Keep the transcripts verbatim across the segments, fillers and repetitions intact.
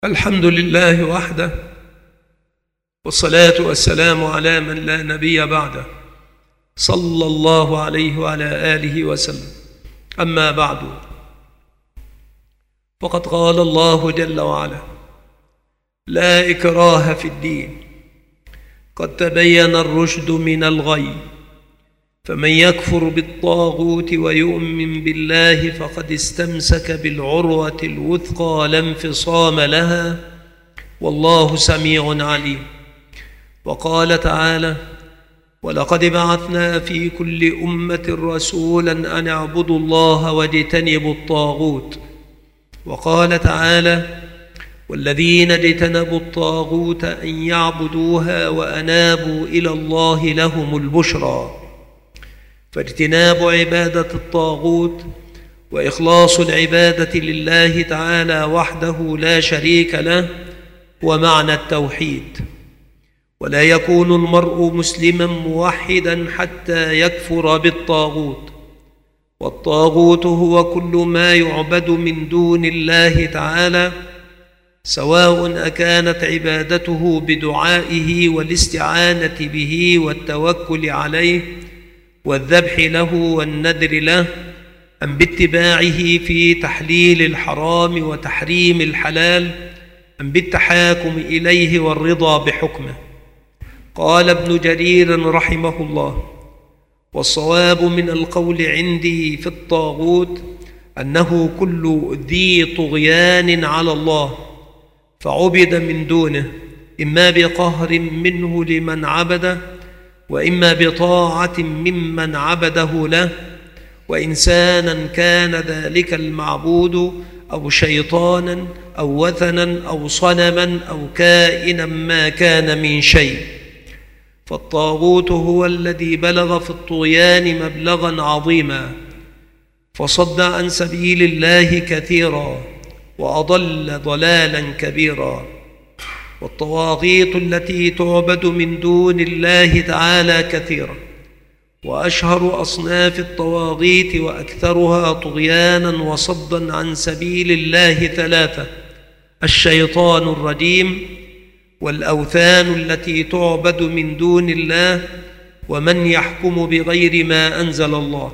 الحمد لله وحده، والصلاة والسلام على من لا نبي بعده، صلى الله عليه وعلى آله وسلم. أما بعد، فقد قال الله جل وعلا: لا إكراه في الدين، قد تبين الرشد من الغي، فمن يكفر بالطاغوت ويؤمن بالله فقد استمسك بالعروة الوثقى لا انفصام لها، والله سميع عليم. وقال تعالى: ولقد بعثنا في كل أمة رسولا أن اعبدوا الله واجتنبوا الطاغوت. وقال تعالى: والذين اجتنبوا الطاغوت أن يعبدوها وأنابوا إلى الله لهم البشرى. فاجتناب عبادة الطاغوت وإخلاص العبادة لله تعالى وحده لا شريك له هو معنى التوحيد. ولا يكون المرء مسلما موحدا حتى يكفر بالطاغوت، والطاغوت هو كل ما يعبد من دون الله تعالى، سواء أكانت عبادته بدعائه والاستعانة به والتوكل عليه والذبح له والنذر له، أم باتباعه في تحليل الحرام وتحريم الحلال، أم بالتحاكم إليه والرضا بحكمه. قال ابن جرير رحمه الله: والصواب من القول عندي في الطاغوت أنه كل ذي طغيان على الله فعبد من دونه، إما بقهر منه لمن عبده، وإما بطاعة ممن عبده له، وإنسانا كان ذلك المعبود أو شيطانا أو وثنا أو صنما أو كائنا ما كان من شيء. فالطاغوت هو الذي بلغ في الطغيان مبلغا عظيما، فصد عن سبيل الله كثيرا وأضل ضلالا كبيرا. والطواغيت التي تعبد من دون الله تعالى كثيرة، وأشهر أصناف الطواغيت وأكثرها طغيانا وصدا عن سبيل الله ثلاثة: الشيطان الرجيم، والأوثان التي تعبد من دون الله، ومن يحكم بغير ما أنزل الله.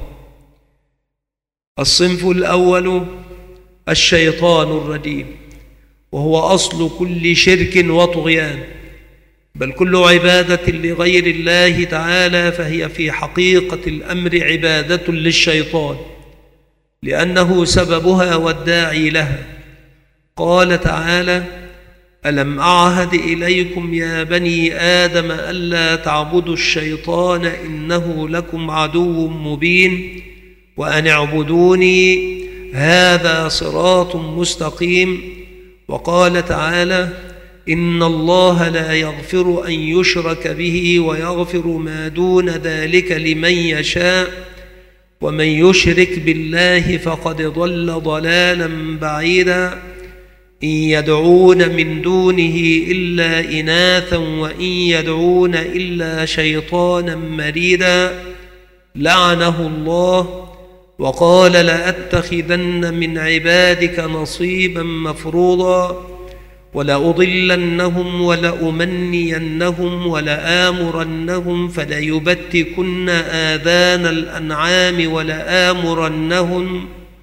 الصنف الأول الشيطان الرجيم، وهو أصل كل شرك وطغيان، بل كل عبادة لغير الله تعالى فهي في حقيقة الأمر عبادة للشيطان، لأنه سببها والداعي لها. قال تعالى: ألم أعهد إليكم يا بني آدم ألا تعبدوا الشيطان إنه لكم عدو مبين وأن اعبدوني هذا صراط مستقيم. وقال تعالى: إن الله لا يغفر أن يشرك به ويغفر ما دون ذلك لمن يشاء، ومن يشرك بالله فقد ضل ضلالا بعيدا. إن يدعون من دونه إلا إناثا وإن يدعون إلا شيطانا مريدا، لعنه الله، وقال: لأتخذن من عبادك نصيبا مفروضا، ولأضلنهم ولأمنينهم ولآمرنهم فليبتكن آذان الأنعام ولآمرنهم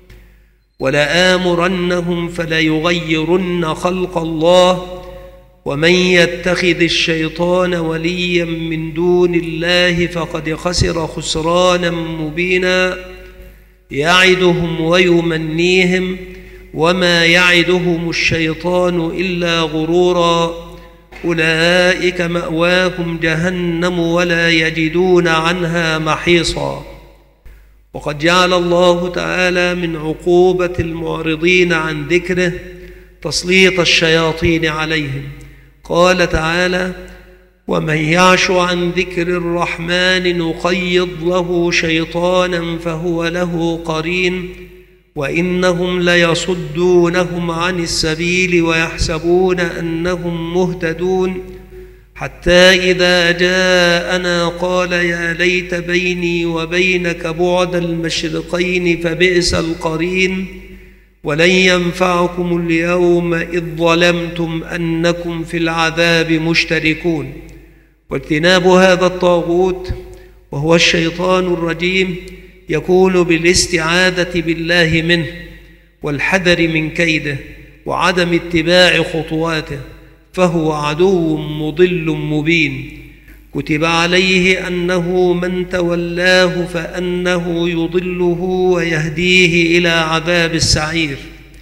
ولآمرنهم فليغيرن خلق الله. ومن يتخذ الشيطان وليا من دون الله فقد خسر خسرانا مبينا. يعدهم ويمنيهم، وما يعدهم الشيطان إلا غرورا. أولئك مأواهم جهنم ولا يجدون عنها محيصا. وقد جعل الله تعالى من عقوبة المعرضين عن ذكره تسليط الشياطين عليهم. قال تعالى: ومن يعش عن ذكر الرحمن نقيض له شيطانا فهو له قرين، وإنهم ليصدونهم عن السبيل ويحسبون أنهم مهتدون، حتى إذا جاءنا قال يا ليت بيني وبينك بعد المشرقين فبئس القرين. ولن ينفعكم اليوم إذ ظلمتم أنكم في العذاب مشتركون. واجتناب هذا الطاغوت وهو الشيطان الرجيم يكون بالاستعاذة بالله منه والحذر من كيده وعدم اتباع خطواته، فهو عدو مضل مبين. كتب عليه أنه من تولاه فأنه يضله ويهديه إلى عذاب السعير.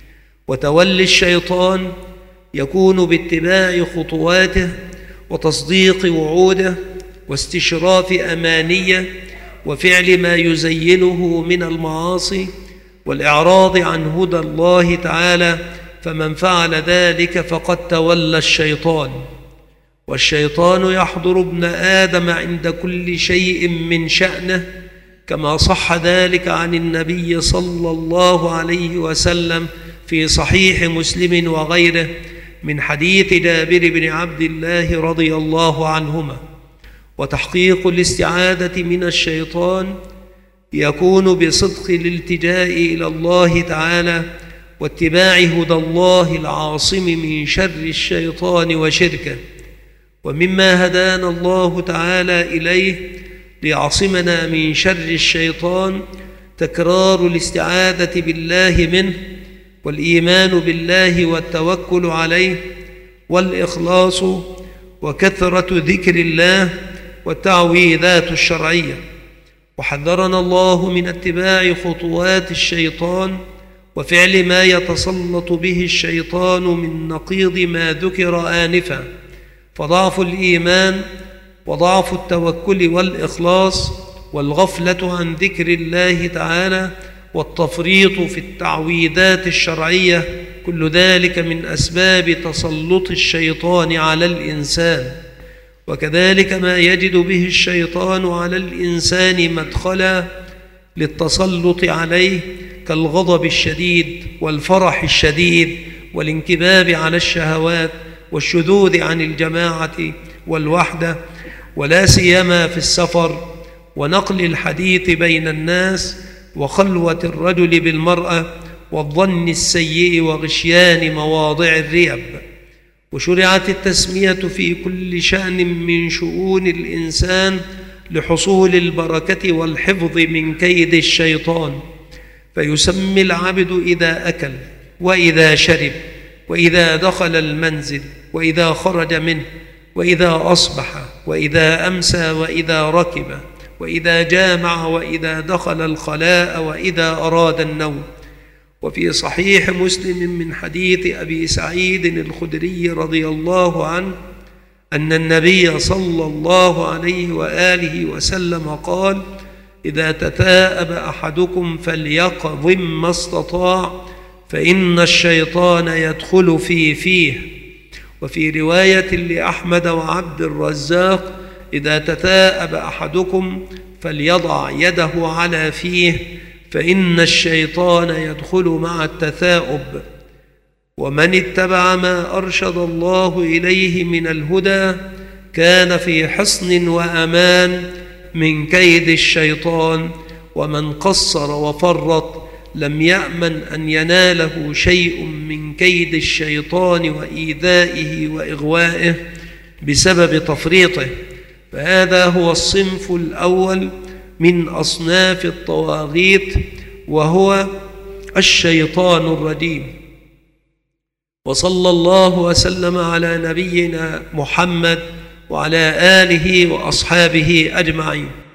وتولي الشيطان يكون باتباع خطواته وتصديق وعوده واستشراف أمانيه وفعل ما يزينه من المعاصي والإعراض عن هدى الله تعالى، فمن فعل ذلك فقد تولى الشيطان. والشيطان يحضر ابن آدم عند كل شيء من شأنه، كما صح ذلك عن النبي صلى الله عليه وسلم في صحيح مسلم وغيره من حديث جابر بن عبد الله رضي الله عنهما. وتحقيق الاستعاذة من الشيطان يكون بصدق الالتجاء إلى الله تعالى واتباع هدى الله العاصم من شر الشيطان وشركه. ومما هدانا الله تعالى إليه ليعصمنا من شر الشيطان تكرار الاستعاذة بالله منه والإيمان بالله والتوكل عليه والإخلاص وكثرة ذكر الله والتعويذات الشرعية. وحذرنا الله من اتباع خطوات الشيطان وفعل ما يتسلط به الشيطان من نقيض ما ذكر آنفا، فضعف الإيمان وضعف التوكل والإخلاص والغفلة عن ذكر الله تعالى والتفريط في التعويذات الشرعية، كل ذلك من أسباب تسلط الشيطان على الإنسان. وكذلك ما يجد به الشيطان على الإنسان مدخلا للتسلط عليه كالغضب الشديد والفرح الشديد والانكباب على الشهوات والشذوذ عن الجماعة والوحدة، ولا سيما في السفر ونقل الحديث بين الناس وخلوة الرجل بالمرأة والظن السيء وغشيان مواضع الريب. وشرعت التسمية في كل شأن من شؤون الإنسان لحصول البركة والحفظ من كيد الشيطان، فيسمي العبد إذا أكل وإذا شرب وإذا دخل المنزل وإذا خرج منه وإذا أصبح وإذا أمسى وإذا ركب وإذا جامع وإذا دخل الخلاء وإذا أراد النوم. وفي صحيح مسلم من حديث أبي سعيد الخدري رضي الله عنه أن النبي صلى الله عليه وآله وسلم قال: إذا تثاءب أحدكم فليقضم ما استطاع فإن الشيطان يدخل في فيه. وفي رواية لأحمد وعبد الرزاق: إذا تثاءب أحدكم فليضع يده على فيه فإن الشيطان يدخل مع التثاؤب. ومن اتبع ما أرشد الله إليه من الهدى كان في حصن وأمان من كيد الشيطان، ومن قصر وفرط لم يأمن أن يناله شيء من كيد الشيطان وإيذائه وإغوائه بسبب تفريطه. فهذا هو الصنف الأول من أصناف الطواغيت، وهو الشيطان الرجيم. وصلى الله وسلم على نبينا محمد وعلى آله وأصحابه أجمعين.